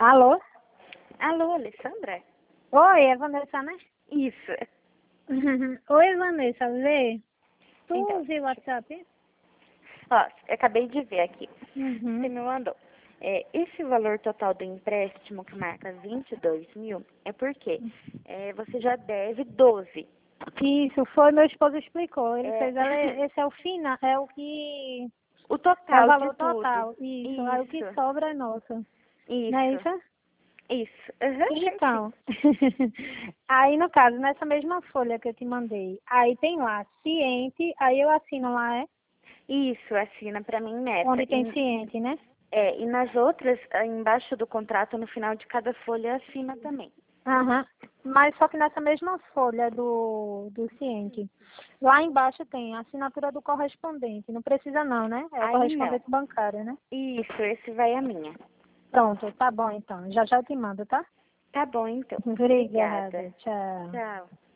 Alô? Alô, Alessandra? Oi, é Vanessa, né? Isso. Oi, Vanessa, vê? Tu Então, viu o WhatsApp? ó, eu acabei de ver aqui. Você Uhum. me mandou. Esse valor total do empréstimo que marca 22 mil é porque você já deve 12. Isso, foi, meu esposo explicou. Ele É, fez, esse é o final, é o que, o é o total de valor tudo. total. Isso, aí o que Isso, sobra é nosso. Não é isso, isso? isso. Uhum, certinho. Então, aí no caso, nessa mesma folha que eu te mandei, aí tem lá, ciente, aí eu assino lá, é? Isso, assina pra mim nessa. Onde tem ciente, né? E nas outras, embaixo do contrato, no final de cada folha, assina também. Aham. Mas só que nessa mesma folha do ciente, lá embaixo tem a assinatura do correspondente. Não precisa não, né? É o Aí não. correspondente bancário, né? Isso, esse vai a minha. Pronto, tá bom então. Já já eu te mando, tá? Tá bom, então. Obrigada. Obrigada. Tchau. Tchau.